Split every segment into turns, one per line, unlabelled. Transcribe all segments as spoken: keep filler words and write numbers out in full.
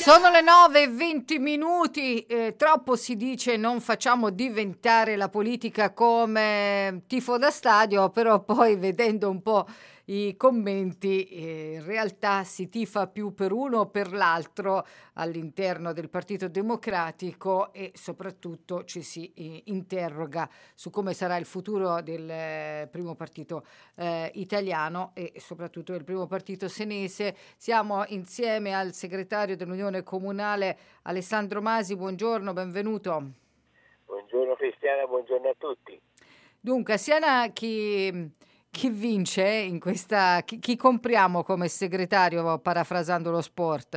Sono le nove e venti minuti, eh, troppo si dice non facciamo diventare la politica come tifo da stadio, però poi vedendo un po' i commenti, eh, in realtà si tifa più per uno o per l'altro all'interno del Partito Democratico e soprattutto ci si eh, interroga su come sarà il futuro del eh, primo partito eh, italiano e soprattutto del primo partito senese. Siamo insieme al segretario dell'Unione Comunale Alessandro Masi. Buongiorno, benvenuto.
Buongiorno Cristiana, buongiorno a tutti.
Dunque, a Siena chi, chi vince in questa... Chi, chi compriamo come segretario, parafrasando lo sport?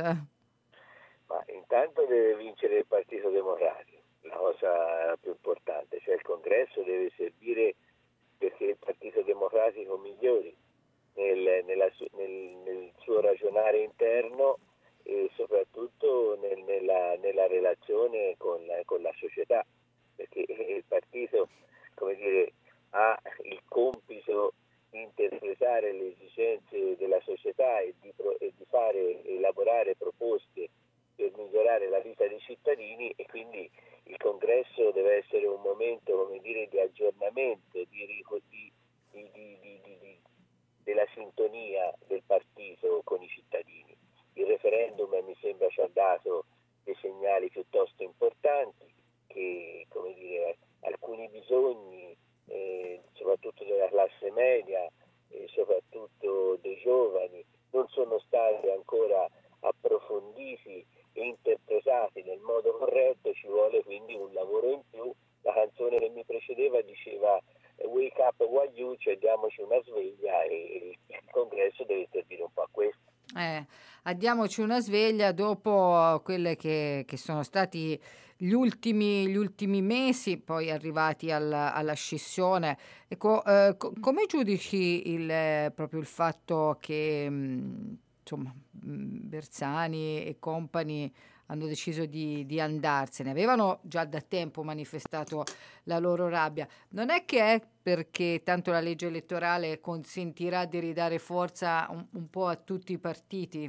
Ma intanto deve vincere il Partito Democratico, la cosa più importante, cioè il congresso deve servire perché il Partito Democratico migliori nel, nella, nel, nel suo ragionare interno e soprattutto nel, nella, nella relazione con la, con la società, perché il partito, come dire, ha il compito di interpretare le esigenze della società e di, e di fare elaborare proposte per migliorare la vita dei cittadini, e quindi il congresso deve essere un momento, come dire, di aggiornamento, di, di, di, di, di, di, della sintonia del partito con i cittadini. Il referendum mi sembra ci ha dato dei segnali piuttosto importanti che, come dire, alcuni bisogni, eh, soprattutto della classe media e soprattutto dei giovani, non sono stati ancora approfonditi e interpretati nel modo corretto. Ci vuole quindi un lavoro in più. La canzone che mi precedeva diceva wake up Wagyu, cioè diamoci una sveglia, e il congresso deve servire un po' a questo.
Eh, diamoci una sveglia dopo quelle che, che sono stati gli ultimi, gli ultimi mesi, poi arrivati alla, alla scissione. Ecco, eh, co- come giudici il, proprio il fatto che mh, insomma, mh, Bersani e compagni hanno deciso di, di andarsene? Avevano già da tempo manifestato la loro rabbia. Non è che è perché tanto la legge elettorale consentirà di ridare forza un, un po' a tutti i partiti?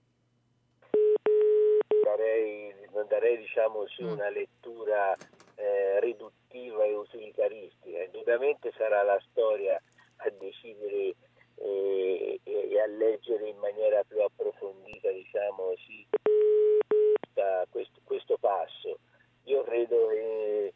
Darei, non darei diciamo su
Mm.
una lettura eh, riduttiva e utilitaristica. Indubbiamente sarà la storia a decidere eh, e, e a leggere in maniera più approfondita, diciamo, sì, questo, questo passo. Io credo che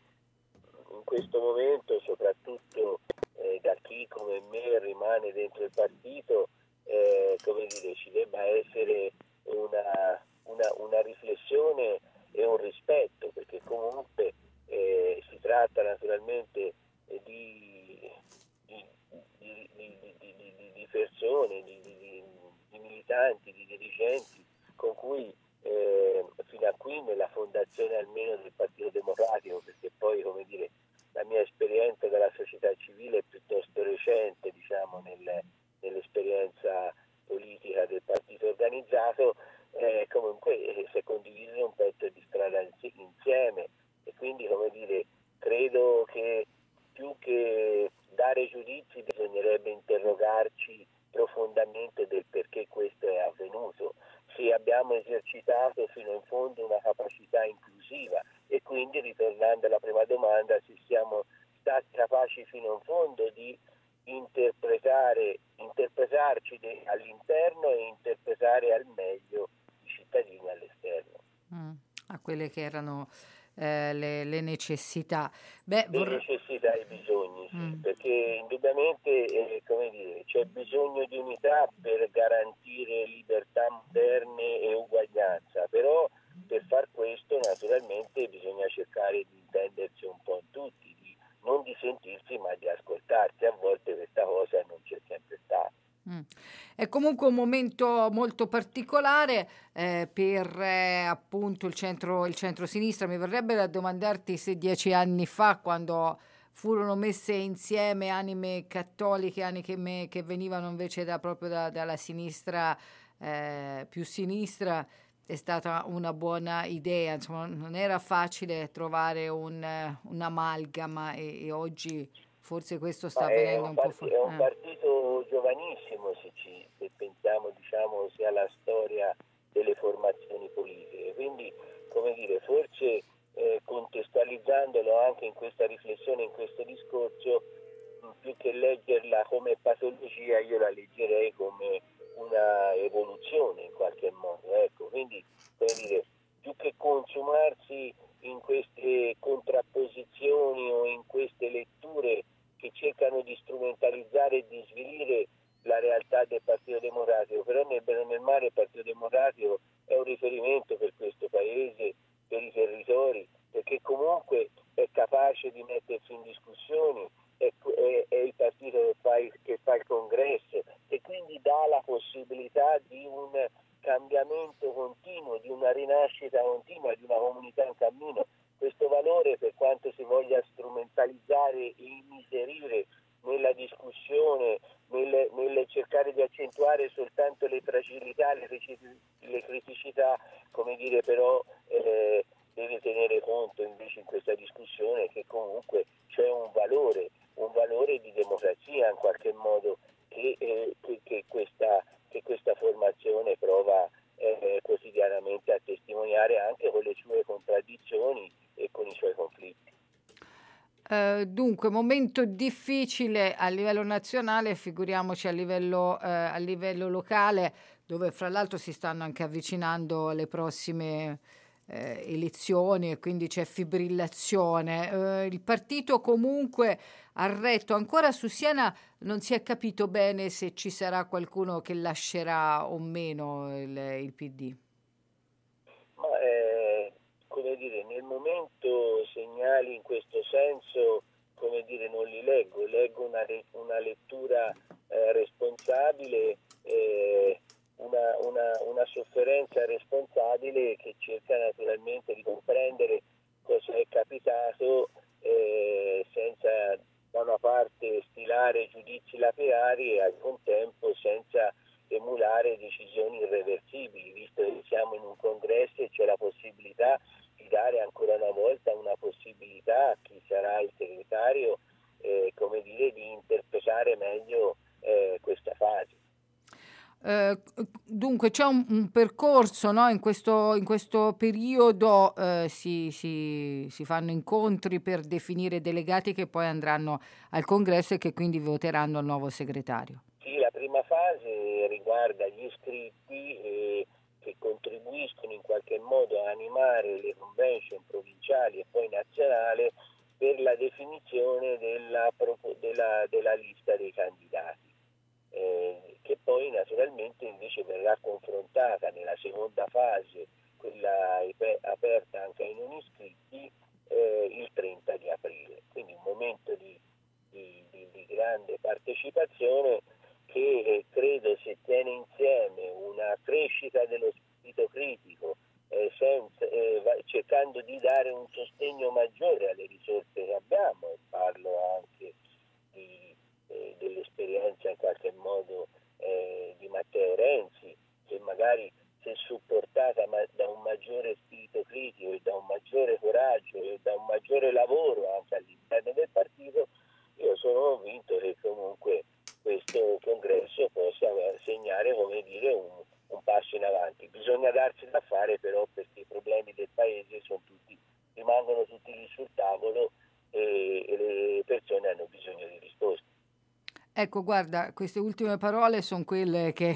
in questo momento, soprattutto eh, da chi come me rimane dentro il partito, eh, come dire, ci debba essere una, una, una riflessione e un rispetto, perché comunque eh, si tratta naturalmente eh, di, di, di, di, di, di, di persone, di, di, di militanti, di dirigenti con cui eh, fino a qui nella fondazione almeno del Partito Democratico, perché poi, come dire, la mia esperienza della società civile è piuttosto recente, diciamo, nel, nell'esperienza politica del partito organizzato, eh, comunque eh, si è condiviso un pezzo di strada insieme, e quindi, come dire, credo che più che dare giudizi bisognerebbe interrogarci profondamente del perché questo è avvenuto, se abbiamo esercitato fino in fondo una capacità inclusiva, e quindi, ritornando alla prima domanda, se siamo stati capaci fino in fondo di interpretare, interpretarci de, all'interno e interpretare al meglio i cittadini all'esterno.
Mm, a quelle che erano eh, le, le necessità. Beh,
Le
vorrei...
necessità e i bisogni, sì,
Mm.
perché indubbiamente eh, come dire, c'è bisogno di unità per garantire libertà moderne e uguaglianza, però per far questo naturalmente bisogna cercare di intendersi un po' tutti, di, non di sentirsi ma di ascoltarsi. A volte questa cosa non c'è sempre stata.
Mm. È comunque un momento molto particolare eh, per eh, appunto il centro, il centro-sinistra. Mi verrebbe da domandarti se dieci anni fa, quando furono messe insieme anime cattoliche, anime che venivano invece da, proprio da, dalla sinistra eh, più sinistra, è stata una buona idea. Insomma, non era facile trovare un, uh, un'amalgama e, e oggi forse questo sta
Ma è
avvenendo
un,
un po'
part-
fuori.
è un
Eh.
partito giovanissimo, se, ci, se pensiamo, diciamo, sia alla storia delle formazioni politiche. Quindi, come dire, forse eh, contestualizzandolo anche in questa riflessione, in questo discorso, più che leggerla come patologia, io la leggerei come una evoluzione in qualche modo. Ecco, quindi, come dire, più che consumarsi in queste contrapposizioni o in queste letture che cercano di strumentalizzare e di svilire la realtà del Partito Democratico, però nel bene o nel male il Partito Democratico è un riferimento per questo paese, per i territori, perché comunque è capace di mettersi in discussione, è, è, è il partito che fa il, che fa il congresso e quindi dà la possibilità di un cambiamento continuo, di una rinascita continua, di una comunità in cammino. Questo valore, per quanto si voglia strumentalizzare e immiserire nella discussione, nel, nel cercare di accentuare soltanto le fragilità, le, le criticità, come dire, però eh, deve tenere conto invece in questa discussione che comunque c'è un valore, un valore di democrazia in qualche modo che, eh, che, che, questa, che questa formazione prova eh, quotidianamente a testimoniare anche con le sue contraddizioni e con i suoi conflitti.
Uh, dunque, momento difficile a livello nazionale, figuriamoci a livello, uh, a livello locale, dove fra l'altro si stanno anche avvicinando le prossime uh, elezioni e quindi c'è fibrillazione. Uh, il partito comunque ha retto, ancora su Siena non si è capito bene se ci sarà qualcuno che lascerà o meno il, il P D.
Ma eh, come dire, nel momento segnali in questo senso, come dire, non li leggo, leggo una, una lettura eh, responsabile, eh, una, una, una sofferenza responsabile che cerca naturalmente di comprendere cosa è capitato eh, senza da una parte stilare giudizi lapidari e al contempo senza emulare decisioni irreversibili, visto che siamo in un congresso e c'è la possibilità di dare ancora una volta una possibilità a chi sarà il segretario, eh, come dire, di interpretare meglio eh, questa fase.
Eh, dunque c'è un, un percorso, no? In questo, in questo periodo eh, si, si, si fanno incontri per definire delegati che poi andranno al congresso e che quindi voteranno il nuovo segretario.
Sì, la prima fase riguarda gli iscritti eh, che contribuiscono in qualche modo a animare le convention provinciali e poi nazionale per la definizione della, della, della lista dei candidati. Eh, che poi naturalmente invece verrà confrontata nella seconda fase, quella aperta anche ai non iscritti, eh, il trenta di aprile. Quindi un momento di, di, di, di grande partecipazione che eh, credo se tiene insieme una crescita dello spirito critico, eh, senza, eh, cercando di dare un sostegno maggiore alle risorse che abbiamo, parlo anche di Eh, dell'esperienza in qualche modo eh, di Matteo Renzi, che magari se supportata ma- da un maggiore spirito critico e da un maggiore coraggio e da un maggiore lavoro anche all'interno del partito, io sono convinto che comunque questo congresso possa segnare, come dire, un, un passo in avanti. Bisogna darsi da fare però, perché i problemi del paese sono tutti, rimangono tutti lì sul tavolo e, e le persone hanno bisogno di risposte.
Ecco, guarda, queste ultime parole sono quelle che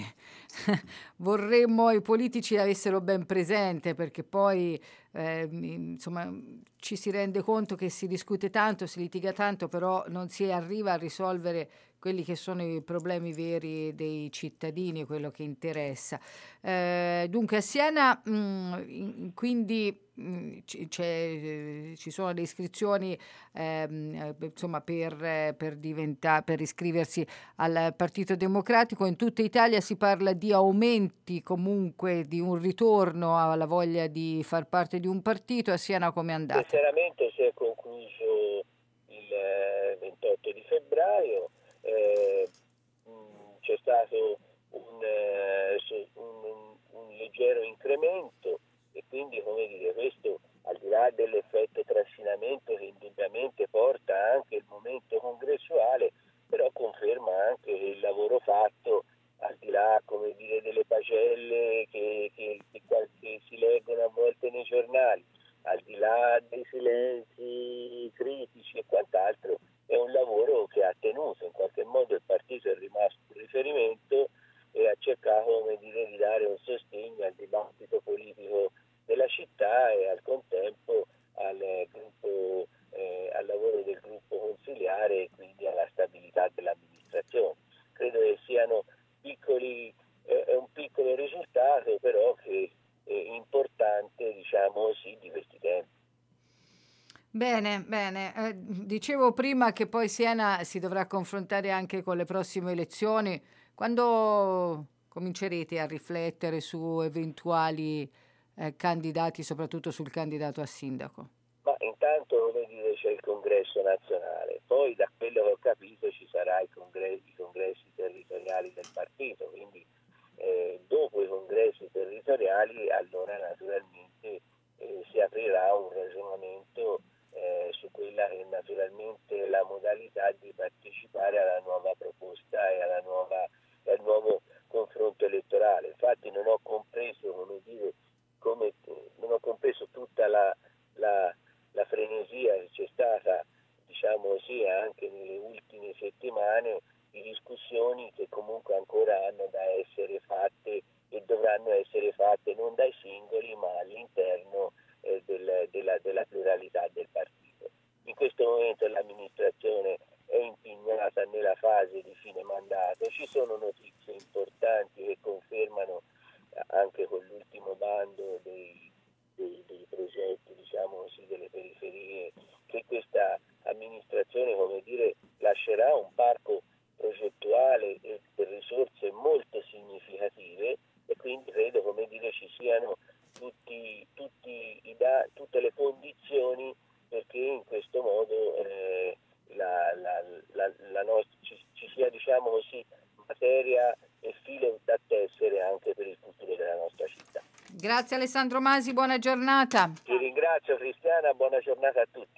vorremmo i politici avessero ben presente, perché poi eh, insomma ci si rende conto che si discute tanto, si litiga tanto, però non si arriva a risolvere quelli che sono i problemi veri dei cittadini, quello che interessa. Eh, dunque a Siena mh, in, quindi mh, c- c'è, eh, ci sono le iscrizioni ehm, insomma per, per, diventa, per iscriversi al Partito Democratico. In tutta Italia si parla di aumenti, comunque di un ritorno alla voglia di far parte di un partito. A Siena come è andata?
Sinceramente si è concluso il ventotto di febbraio, eh, mh, c'è stato un, eh, un, un leggero incremento e quindi, come dire, questo al di là dell'effetto trascinamento che indubbiamente porta anche il momento congressuale, però conferma anche che il lavoro fatto al di là, come dire, delle pagelle che, che, che, che si leggono a volte nei giornali, al di là dei silenzi critici e quant'altro, è un lavoro che ha tenuto, in qualche modo il partito è rimasto un riferimento e ha cercato, come dire, di dare un sostegno al dibattito politico della città e al contempo al gruppo, eh, al lavoro del gruppo consiliare e quindi alla stabilità dell'amministrazione. Credo che siano piccoli, eh, è un piccolo risultato, però che è importante, diciamo così, di questi tempi.
Bene, bene. Eh, dicevo prima che poi Siena si dovrà confrontare anche con le prossime elezioni. Quando comincerete a riflettere su eventuali eh, candidati, soprattutto sul candidato a sindaco?
Ma intanto, come dire, c'è il congresso nazionale, poi da quello che ho capito ci sarà i congressi, i congressi territoriali del partito, quindi eh, dopo i congressi territoriali allora naturalmente eh, si aprirà un ragionamento eh, su quella che naturalmente è la modalità di partecipare alla nuova proposta e alla nuova, al nuovo confronto elettorale. Infatti non ho compreso, come dire, come, non ho compreso tutta la, la la frenesia che c'è stata, diciamo così, anche nelle ultime settimane di discussioni che comunque ancora hanno da essere fatte e dovranno essere fatte non dai singoli ma all'interno eh, del, della, della pluralità del partito. In questo momento l'amministrazione è impegnata nella fase di fine mandato, ci sono notizie importanti che confermano anche con l'ultimo bando dei Dei, dei progetti, diciamo così, delle periferie, che questa amministrazione, come dire, lascerà un parco progettuale e di risorse molto significative e quindi credo, come dire, ci siano tutti, tutti i da, tutte le condizioni perché in questo modo eh, la, la, la, la nostra, ci, ci sia, diciamo così, materia e filo da tessere anche per il futuro della nostra città.
Grazie Alessandro Masi, buona giornata.
Ti ringrazio Cristiana, buona giornata a tutti.